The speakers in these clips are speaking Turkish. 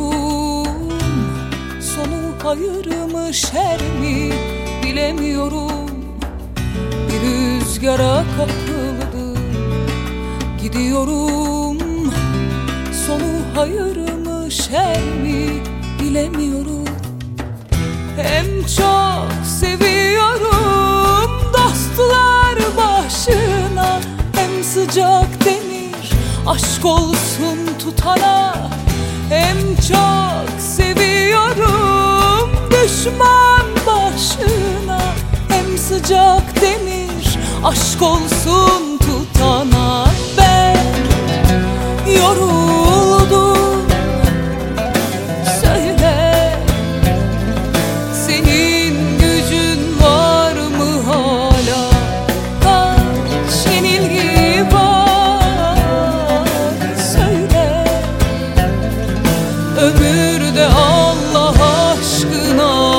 Gidiyorum, sonu hayır mı şer mi bilemiyorum. Bir rüzgara kapıldım. Gidiyorum, sonu hayır mı şer mi bilemiyorum. Hem çok seviyorum dostlar başına, hem sıcak demir aşk olsun tutana. Hem çok seviyorum düşman başına, hem sıcak demir aşk olsun tutana. Ben yoruldum, söyle senin gücün var mı hala? Kaç yenilgi var söyle, ömürde Allah aşkına.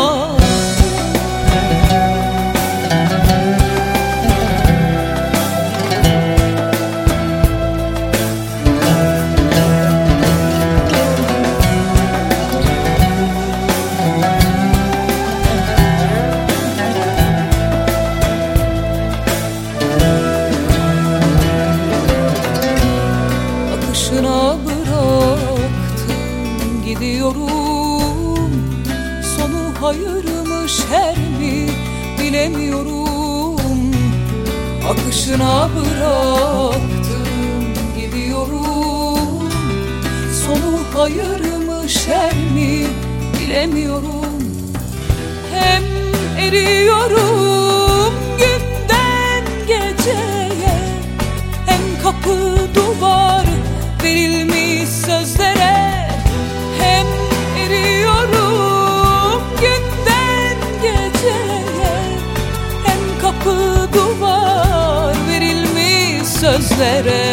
Akışına bıraktım gidiyorum, sonu hayır mı şer mi bilemiyorum. Akışına bıraktım gidiyorum, sonu hayır mı şer mi bilemiyorum. Hem eriyorum günden geceye, hem kapı duvar verilmiş sözlere. Hem eriyorum günden geceye, hem kapı duvar verilmiş sözlere.